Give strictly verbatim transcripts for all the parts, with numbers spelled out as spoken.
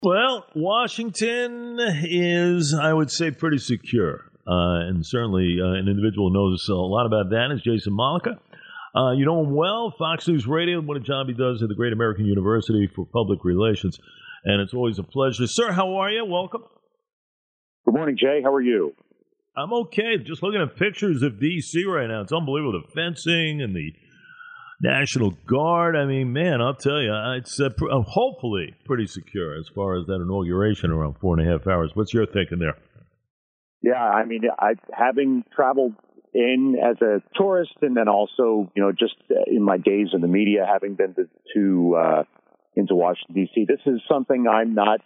Well, Washington is, I would say, pretty secure. Uh, and certainly uh, an individual who knows a lot about that is Jason Mollica. Uh, you know him well, Fox News Radio, what a job he does at the Great American University for Public Relations. And it's always a pleasure. Sir, how are you? Welcome. Good morning, Jay. How are you? I'm okay. Just looking at pictures of D C right now. It's unbelievable. The fencing and the National Guard. I mean, man, I'll tell you, it's uh, pr- uh, hopefully pretty secure as far as that inauguration around four and a half hours. What's your thinking there? Yeah, I mean, I having traveled in as a tourist, and then also, you know, just in my days in the media, having been to, to uh, into Washington D C, this is something I'm not,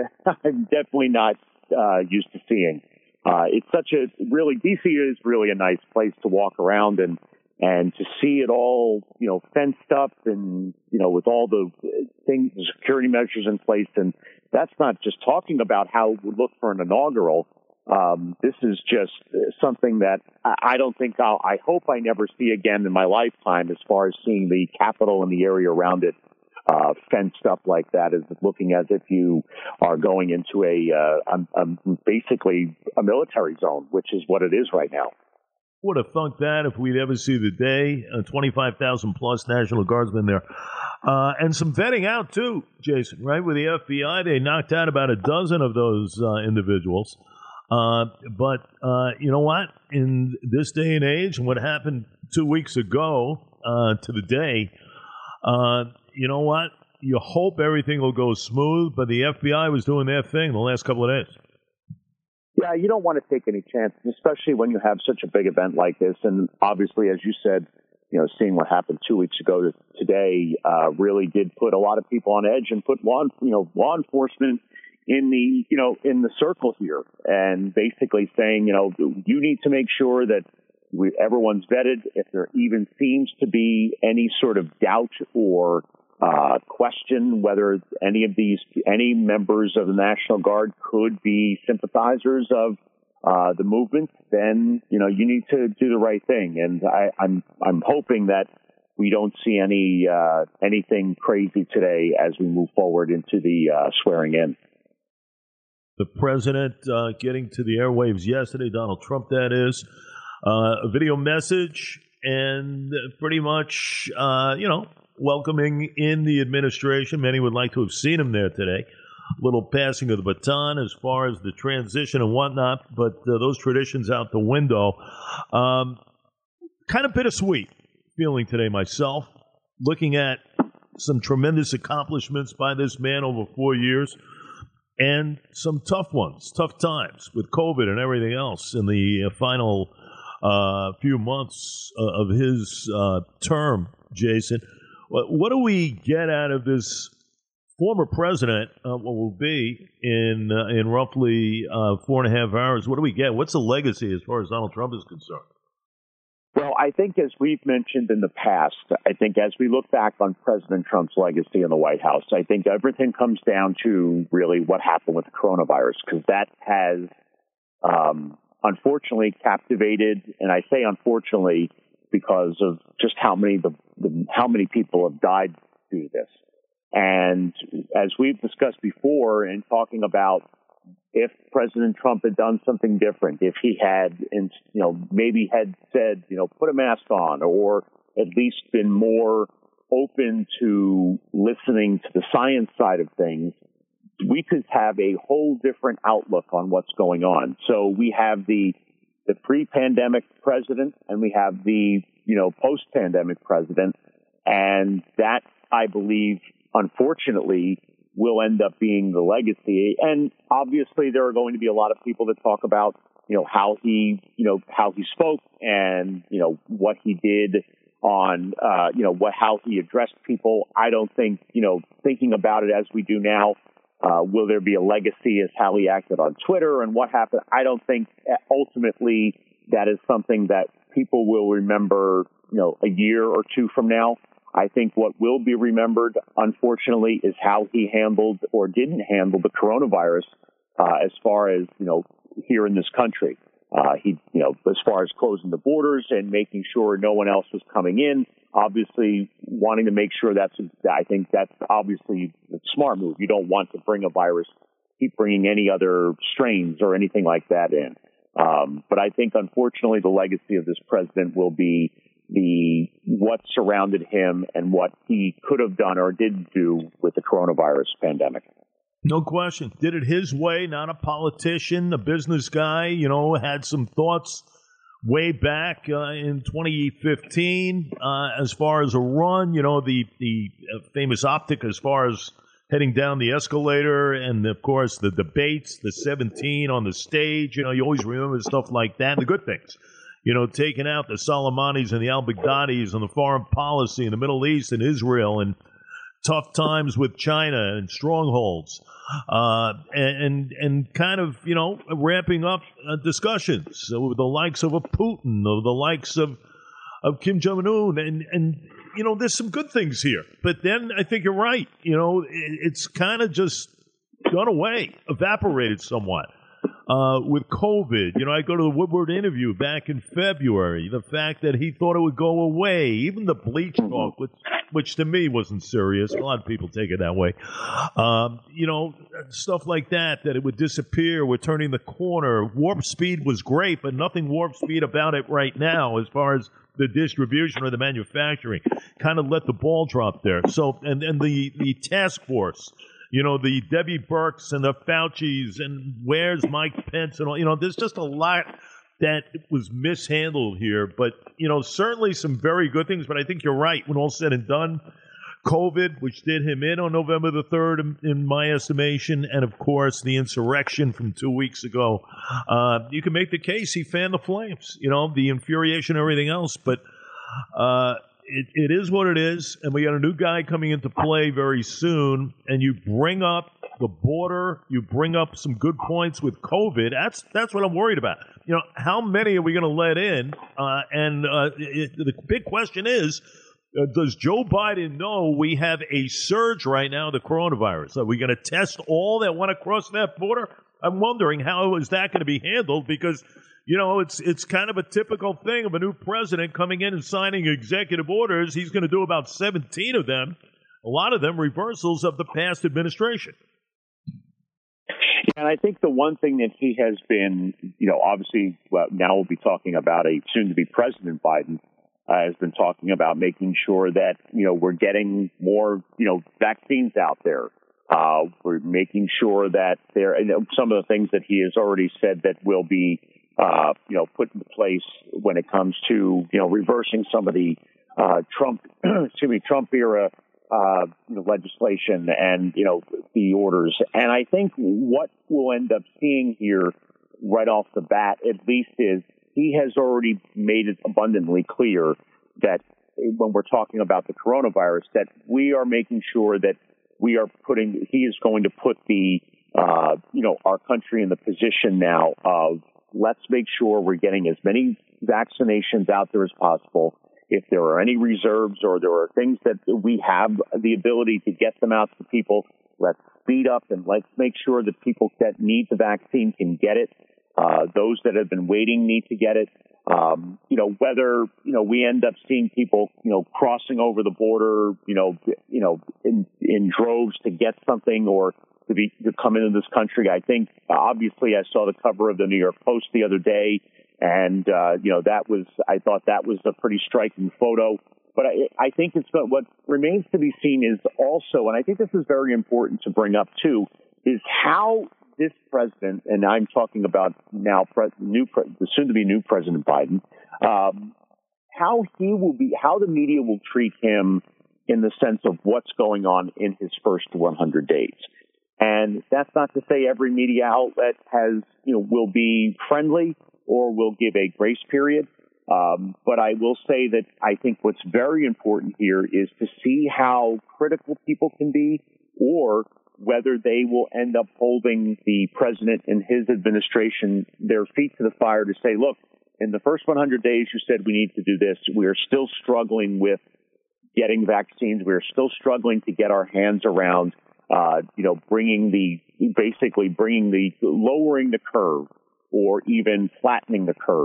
I'm definitely not uh, used to seeing. Uh, it's such a really D C is really a nice place to walk around and. And to see it all, you know, fenced up and, you know, with all the things, the security measures in place. And that's not just talking about how we look for an inaugural. Um, this is just something that I don't think I'll, I hope I never see again in my lifetime as far as seeing the Capitol and the area around it uh, fenced up like that, is looking as if you are going into a, uh, um, um, basically a military zone, which is what it is right now. Would have thunk that if we'd ever see the day. Uh, twenty-five thousand plus National Guardsmen there. Uh, and some vetting out, too, Jason, right? With the F B I, they knocked out about a dozen of those uh, individuals. Uh, but uh, you know what? In this day and age, and what happened two weeks ago uh, to the day, uh, you know what? You hope everything will go smooth, but the F B I was doing their thing the last couple of days. Yeah, you don't want to take any chances, especially when you have such a big event like this. And obviously, as you said, you know, seeing what happened two weeks ago to today uh, really did put a lot of people on edge and put law, you know, law enforcement in the, you know, in the circle here, and basically saying, you know, you need to make sure that we, everyone's vetted. If there even seems to be any sort of doubt or Uh, question whether any of these, any members of the National Guard could be sympathizers of uh, the movement, then, you know, you need to do the right thing. And I, I'm, I'm hoping that we don't see any, uh, anything crazy today as we move forward into the uh, swearing in. The president uh, getting to the airwaves yesterday, Donald Trump, that is, uh, a video message, and pretty much, uh, you know, welcoming in the administration. Many would like to have seen him there today. A little passing of the baton as far as the transition and whatnot, but uh, those traditions out the window. Um, kind of bittersweet feeling today myself, looking at some tremendous accomplishments by this man over four years and some tough ones, tough times with COVID and everything else in the uh, final uh, few months uh, of his uh, term, Jason. What do we get out of this former president, uh, what will be in uh, in roughly uh, four and a half hours? What do we get? What's the legacy as far as Donald Trump is concerned? Well, I think as we've mentioned in the past, I think as we look back on President Trump's legacy in the White House, I think everything comes down to really what happened with the coronavirus, because that has um, unfortunately captivated, and I say unfortunately because of just how many the, the how many people have died through this. And as we've discussed before in talking about if President Trump had done something different, if he had, you know, maybe had said, you know, put a mask on, or at least been more open to listening to the science side of things, we could have a whole different outlook on what's going on. So we have the the pre-pandemic president, and we have the, you know, post-pandemic president. And that, I believe, unfortunately, will end up being the legacy. And obviously, there are going to be a lot of people that talk about, you know, how he, you know, how he spoke and, you know, what he did on, uh, you know, what, how he addressed people. I don't think, you know, thinking about it as we do now, Uh, will there be a legacy as how he acted on Twitter and what happened? I don't think ultimately that is something that people will remember, you know, a year or two from now. I think what will be remembered, unfortunately, is how he handled or didn't handle the coronavirus uh, as far as, you know, here in this country. Uh, he, you know, as far as closing the borders and making sure no one else was coming in. obviously wanting to make sure that's, I think that's obviously a smart move. You don't want to bring a virus, keep bringing any other strains or anything like that in. Um, but I think, unfortunately, the legacy of this president will be the what surrounded him and what he could have done or didn't do with the coronavirus pandemic. No question. Did it his way, not a politician, a business guy, you know, had some thoughts way back uh, in twenty fifteen uh, as far as a run, you know, the, the famous optic as far as heading down the escalator and, of course, the debates, the seventeen on the stage. You know, you always remember stuff like that, the good things. You know, taking out the Soleimanis and the al-Baghdadis and the foreign policy in the Middle East and Israel and tough times with China and strongholds, uh, and and kind of, you know, ramping up uh, discussions with the likes of a Putin or the likes of of Kim Jong-un. And, and, you know, there's some good things here. But then I think you're right. You know, it, it's kind of just gone away, evaporated somewhat. Uh, with COVID, you know, I go to the Woodward interview back in February. The fact that he thought it would go away, even the bleach talk, which, which to me wasn't serious. A lot of people take it that way. Um, you know, stuff like that, that it would disappear. We're turning the corner. Warp speed was great, but nothing warp speed about it right now as far as the distribution or the manufacturing. Kind of let the ball drop there. So, and, and the, the task force. You know, the Debbie Burks and the Faucis and where's Mike Pence and all, you know, there's just a lot that was mishandled here. But, you know, certainly some very good things. But I think you're right. When all's said and done, COVID, which did him in on November the third, in, in my estimation, and, of course, the insurrection from two weeks ago, uh, you can make the case he fanned the flames, you know, the infuriation and everything else. But uh It, it is what it is, and we got a new guy coming into play very soon, and you bring up the border, you bring up some good points with COVID. That's that's what I'm worried about. You know, how many are we going to let in? Uh, and uh, it, the big question is, uh, does Joe Biden know we have a surge right now of the coronavirus? Are we going to test all that want to cross that border? I'm wondering how is that going to be handled, because you know, it's it's kind of a typical thing of a new president coming in and signing executive orders. He's going to do about seventeen of them, a lot of them reversals of the past administration. And I think the one thing that he has been, you know, obviously, well, now we'll be talking about a soon-to-be President Biden, uh, has been talking about making sure that, you know, we're getting more, you know, vaccines out there. Uh, we're making sure that there, and some of the things that he has already said that will be, Uh, you know, put into place when it comes to, you know, reversing some of the uh, Trump, excuse me, Trump era uh, you know, legislation and, you know, the orders. And I think what we'll end up seeing here right off the bat, at least, is he has already made it abundantly clear that when we're talking about the coronavirus, that we are making sure that we are putting, he is going to put the, uh, you know, our country in the position now of, let's make sure we're getting as many vaccinations out there as possible. If there are any reserves or there are things that we have the ability to get them out to people, let's speed up and let's make sure that people that need the vaccine can get it. Uh, those that have been waiting need to get it. Um, you know, whether, you know, we end up seeing people, you know, crossing over the border, you know, you know, in, in droves to get something or to be to come into this country. I think obviously I saw the cover of the New York Post the other day, and uh, you know that was I thought that was a pretty striking photo. But I, I think it's what remains to be seen is also, and I think this is very important to bring up too, is how this president, and I'm talking about now pre- new pre- the soon to be new President Biden, um, how he will be, how the media will treat him in the sense of what's going on in his first one hundred days. And that's not to say every media outlet has, you know, will be friendly or will give a grace period. Um, but I will say that I think what's very important here is to see how critical people can be, or whether they will end up holding the president and his administration their feet to the fire to say, look, in the first one hundred days, you said we need to do this. We are still struggling with getting vaccines. We are still struggling to get our hands around Uh, you know, bringing the, basically bringing the, lowering the curve or even flattening the curve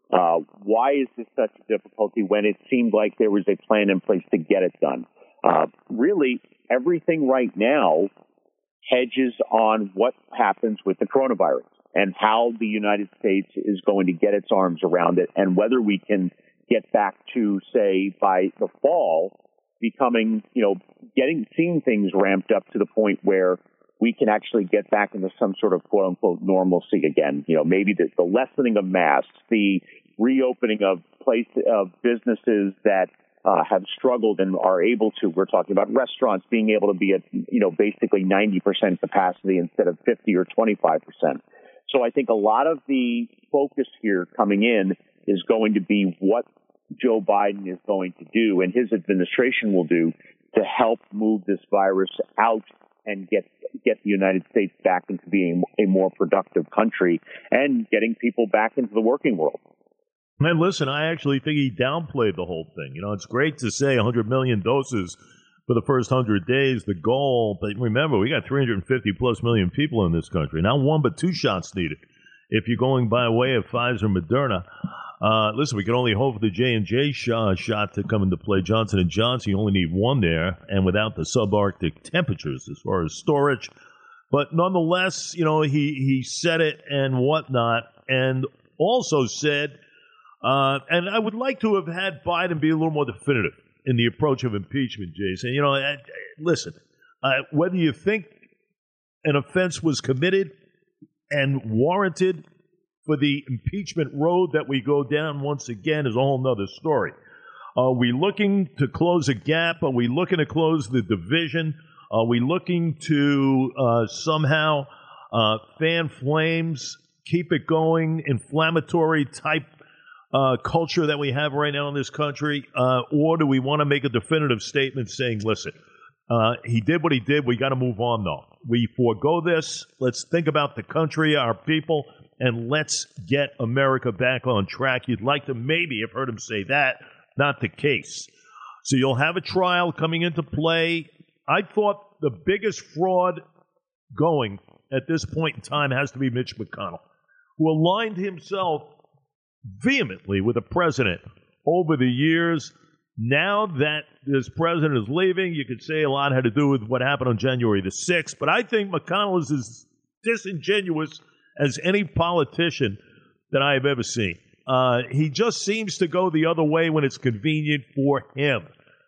Uh, why is this such a difficulty when it seemed like there was a plan in place to get it done? Uh, really, everything right now hedges on what happens with the coronavirus and how the United States is going to get its arms around it, and whether we can get back to, say, by the fall, becoming, you know, getting, seeing things ramped up to the point where we can actually get back into some sort of quote unquote normalcy again. You know, maybe the, the lessening of masks, the reopening of place of businesses that uh, have struggled and are able to. We're talking about restaurants being able to be at, you know, basically ninety percent capacity instead of fifty or twenty-five percent. So I think a lot of the focus here coming in is going to be what Joe Biden is going to do and his administration will do to help move this virus out and get get the United States back into being a more productive country and getting people back into the working world. Man, listen, I actually think he downplayed the whole thing. You know, it's great to say one hundred million doses for the first one hundred days, the goal. But remember, we got three hundred fifty plus million people in this country. Not one, but two shots needed. If you're going by way of Pfizer and Moderna, uh, listen, we can only hope for the J and J shot, shot to come into play. Johnson and Johnson, you only need one there, and without the subarctic temperatures as far as storage. But nonetheless, you know, he, he said it and whatnot, and also said, uh, and I would like to have had Biden be a little more definitive in the approach of impeachment, Jason. You know, I, I, listen, uh, whether you think an offense was committed and warranted for the impeachment road that we go down once again is a whole nother story. Are we looking to close a gap? Are we looking to close the division? Are we looking to uh, somehow uh, fan flames, keep it going, inflammatory type uh, culture that we have right now in this country? Uh, or do we want to make a definitive statement saying, listen, uh, he did what he did. We got to move on, though. We forego this. Let's think about the country, our people, and let's get America back on track. You'd like to maybe have heard him say that. Not the case. So you'll have a trial coming into play. I thought the biggest fraud going at this point in time has to be Mitch McConnell, who aligned himself vehemently with the president over the years. Now that this president is leaving, you could say a lot had to do with what happened on January the sixth, but I think McConnell is as disingenuous as any politician that I have ever seen. Uh, he just seems to go the other way when it's convenient for him.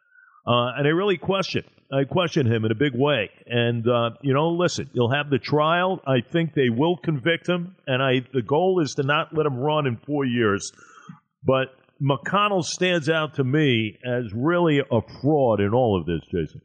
Uh, and I really question. I question him in a big way. And, uh, you know, listen, you'll have the trial. I think they will convict him. And I the goal is to not let him run in four years. But McConnell stands out to me as really a fraud in all of this, Jason.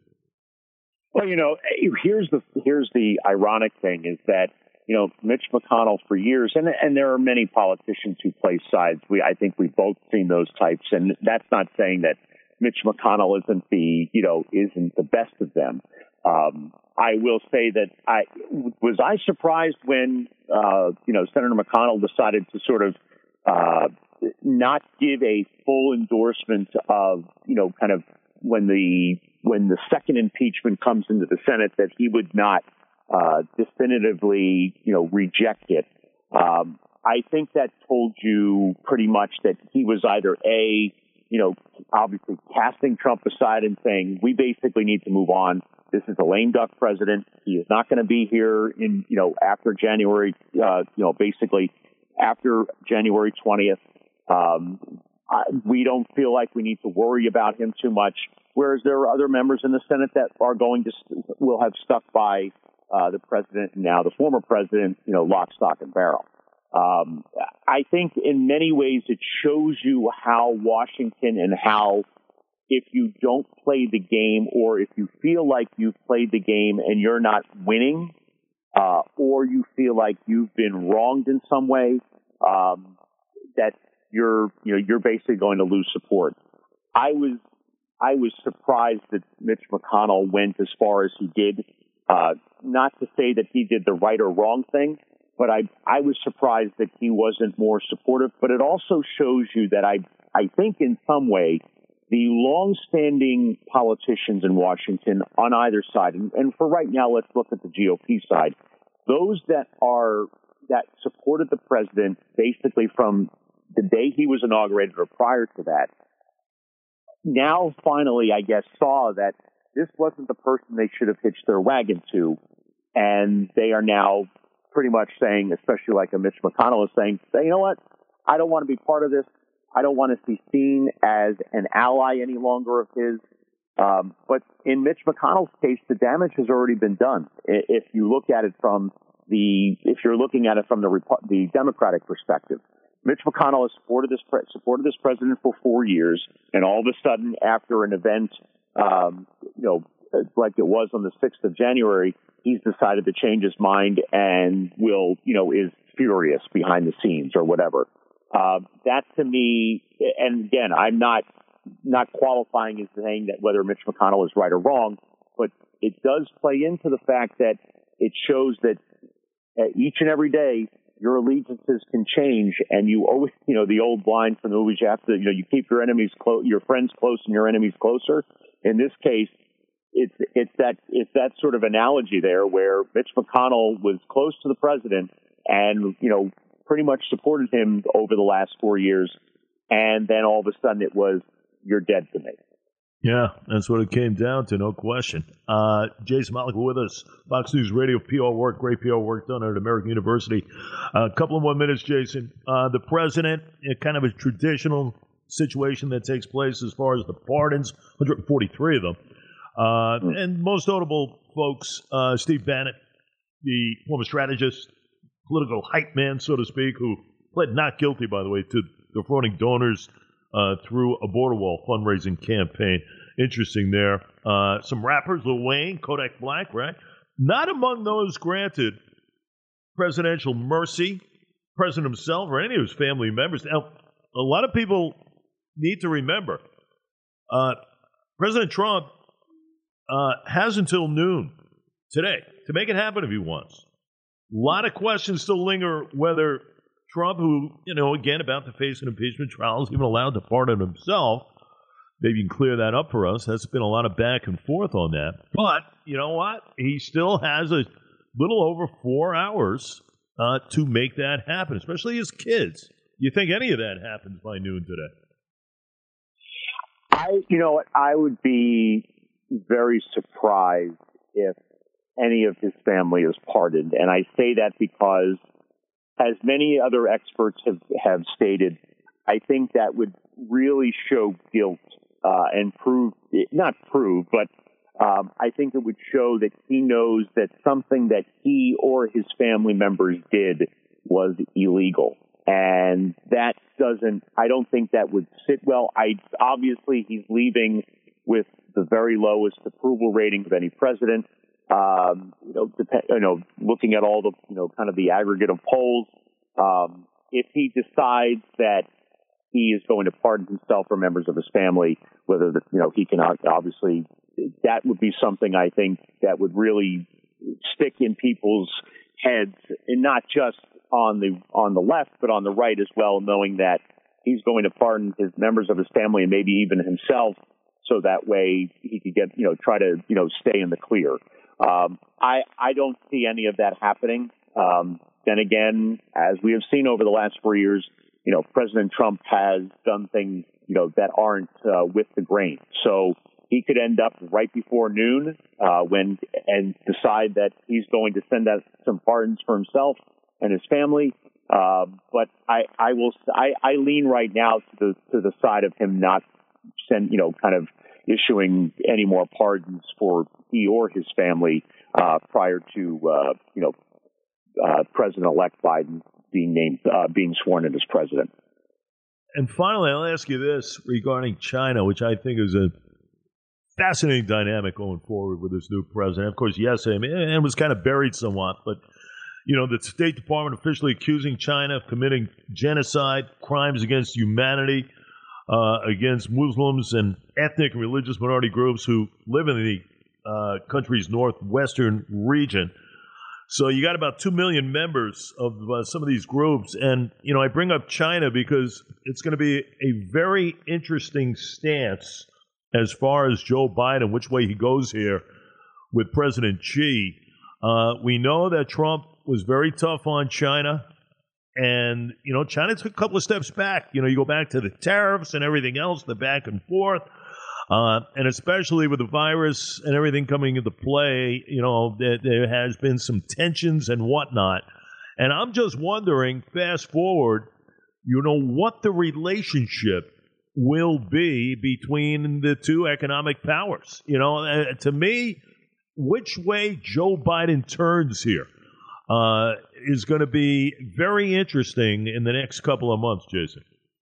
Well, you know, here's the here's the ironic thing is that, you know, Mitch McConnell for years, and and there are many politicians who play sides. We I think we've both seen those types, and that's not saying that Mitch McConnell isn't the, you know, isn't the best of them. Um, I will say that I was I surprised when, uh, you know, Senator McConnell decided to sort of uh, not give a full endorsement of, you know, kind of when the when the second impeachment comes into the Senate, that he would not uh, definitively, you know, reject it. Um, I think that told you pretty much that he was either a, you know, obviously casting Trump aside and saying, we basically need to move on. This is a lame duck president. He is not going to be here in, you know, after January, uh, you know, basically after January twentieth. Um, I, we don't feel like we need to worry about him too much. Whereas there are other members in the Senate that are going to, will have stuck by uh, the president and now the former president, you know, lock, stock, and barrel. Um, I think in many ways it shows you how Washington and how if you don't play the game or if you feel like you've played the game and you're not winning, uh, or you feel like you've been wronged in some way, um, that you're, you know, you're basically going to lose support. I was, I was surprised that Mitch McConnell went as far as he did. Uh, not to say that he did the right or wrong thing, but I, I was surprised that he wasn't more supportive. But it also shows you that I, I think in some way, the longstanding politicians in Washington on either side, and, and for right now, let's look at the G O P side, those that are, that supported the president basically from the day he was inaugurated or prior to that, now finally, I guess, saw that this wasn't the person they should have hitched their wagon to. And they are now pretty much saying, especially like a Mitch McConnell is saying, you know what? I don't want to be part of this. I don't want to be seen as an ally any longer of his. Um, but in Mitch McConnell's case, the damage has already been done. If you look at it from the, if you're looking at it from the the Democratic perspective, Mitch McConnell has supported this pre- supported this president for four years, and all of a sudden, after an event, um, you know, like it was on the sixth of January, he's decided to change his mind and will, you know, is furious behind the scenes or whatever. Uh, that to me, and again, I'm not. not qualifying as saying that whether Mitch McConnell is right or wrong, but it does play into the fact that it shows that uh, each and every day your allegiances can change, and you always, you know, the old line from the movies, you have to, you know, you keep your enemies close, your friends close, and your enemies closer. In this case, it's it's that it's that sort of analogy there where Mitch McConnell was close to the president and, you know, pretty much supported him over the last four years, and then all of a sudden it was, you're dead to me. Yeah, that's what it came down to, no question. Uh, Jason Malik with us, Fox News Radio, P R work, great P R work done at American University. A uh, couple of more minutes, Jason. Uh, the president, uh, kind of a traditional situation that takes place as far as the pardons, one hundred forty-three of them. Uh, mm-hmm. And most notable folks, uh, Steve Bannon, the former strategist, political hype man, so to speak, who pled not guilty, by the way, to defrauding donors Uh, through a border wall fundraising campaign. Interesting there. Uh, some rappers, Lil Wayne, Kodak Black, right? Not among those granted presidential mercy, president himself or any of his family members. Now, a lot of people need to remember, uh, President Trump uh, has until noon today to make it happen if he wants. A lot of questions still linger whether Trump, who, you know, again, about to face an impeachment trial, is even allowed to pardon himself. Maybe you can clear that up for us. That's been a lot of back and forth on that. But, you know what? He still has a little over four hours uh, to make that happen, especially his kids. You think any of that happens by noon today? I, you know what? I would be very surprised if any of his family is pardoned. And I say that because, as many other experts have, have stated, I think that would really show guilt uh, and prove, not prove, but um, I think it would show that he knows that something that he or his family members did was illegal. And that doesn't, I don't think that would sit well. I obviously he's leaving with the very lowest approval rating of any president. Um, you know, dep- you know, looking at all the, you know, kind of the aggregate of polls, um, if he decides that he is going to pardon himself or members of his family, whether the, you know, he can obviously, that would be something I think that would really stick in people's heads, and not just on the on the left, but on the right as well, knowing that he's going to pardon his members of his family and maybe even himself, so that way he could get, you know, try to, you know, stay in the clear. Um, I, I don't see any of that happening. Um, then again, as we have seen over the last four years, you know, President Trump has done things, you know, that aren't uh, with the grain. So he could end up right before noon uh, when and decide that he's going to send out some pardons for himself and his family. Uh, but I, I will, I, I lean right now to the to the side of him not send, you know, kind of issuing any more pardons for he or his family uh, prior to, uh, you know, uh, President-elect Biden being named, uh, being sworn in as president. And finally, I'll ask you this regarding China, which I think is a fascinating dynamic going forward with this new president. Of course, yes, I mean, and was kind of buried somewhat, but, you know, the State Department officially accusing China of committing genocide, crimes against humanity, Uh, against Muslims and ethnic and religious minority groups who live in the uh, country's northwestern region. So you got about two million members of uh, some of these groups. And, you know, I bring up China because it's going to be a very interesting stance as far as Joe Biden, which way he goes here with President Xi. Uh, we know that Trump was very tough on China And, you know, China took a couple of steps back. You know, you go back to the tariffs and everything else, the back and forth. Uh, and especially with the virus and everything coming into play, you know, there, there has been some tensions and whatnot. And I'm just wondering, fast forward, you know, what the relationship will be between the two economic powers. You know, uh, to me, which way Joe Biden turns here uh, is going to be very interesting in the next couple of months, Jason.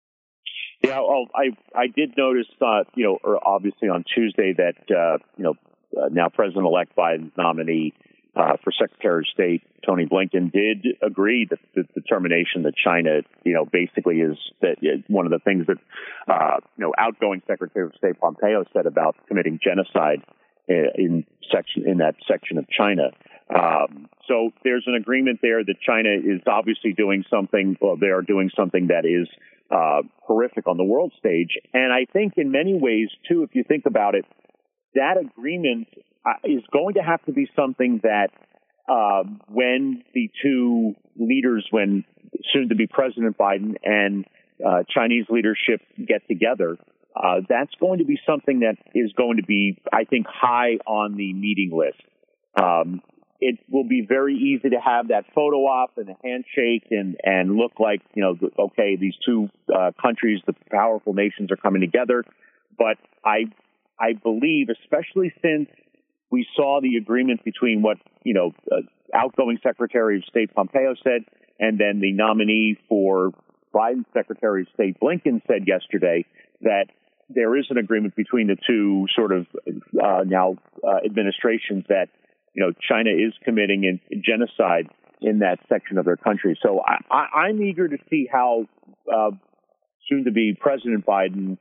Yeah, well, I I did notice, uh, you know, or obviously on Tuesday that, uh, you know, uh, now President-elect Biden's nominee uh, for Secretary of State, Tony Blinken, did agree that the determination that China, you know, basically is that one of the things that, uh, you know, outgoing Secretary of State Pompeo said about committing genocide in section in that section of China. Um, so there's an agreement there that China is obviously doing something. Well, they are doing something that is uh, horrific on the world stage. And I think in many ways, too, if you think about it, that agreement uh, is going to have to be something that uh, when the two leaders, when soon to be President Biden and uh, Chinese leadership get together, uh, that's going to be something that is going to be, I think, high on the meeting list. Um, it will be very easy to have that photo op and a handshake and, and look like, you know, okay, these two uh, countries, the powerful nations are coming together. But I, I believe, especially since we saw the agreement between what, you know, uh, outgoing Secretary of State Pompeo said, and then the nominee for Biden's Secretary of State Blinken said yesterday, that there is an agreement between the two sort of uh, now uh, administrations that, you know, China is committing in, in genocide in that section of their country. So I, I, I'm eager to see how uh, soon-to-be President Biden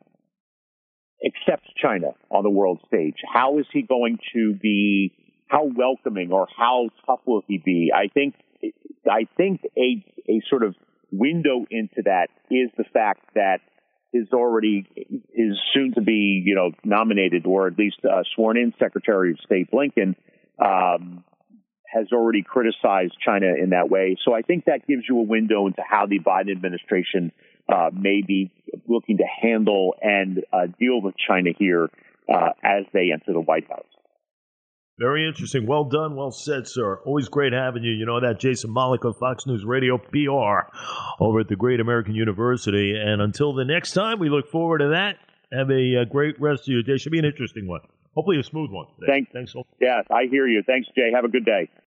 accepts China on the world stage. How is he going to be? How welcoming or how tough will he be? I think I think a a sort of window into that is the fact that is already is soon to be, you know, nominated or at least uh, sworn in Secretary of State Blinken um, has already criticized China in that way. So I think that gives you a window into how the Biden administration uh, may be looking to handle and uh, deal with China here uh, as they enter the White House. Very interesting. Well done. Well said, sir. Always great having you. You know that, Jason Malik of Fox News Radio P R over at the Great American University. And until the next time, we look forward to that. Have a, a great rest of your day. Should be an interesting one. Hopefully a smooth one today. Thanks. Thanks so much. Yeah, I hear you. Thanks, Jay. Have a good day.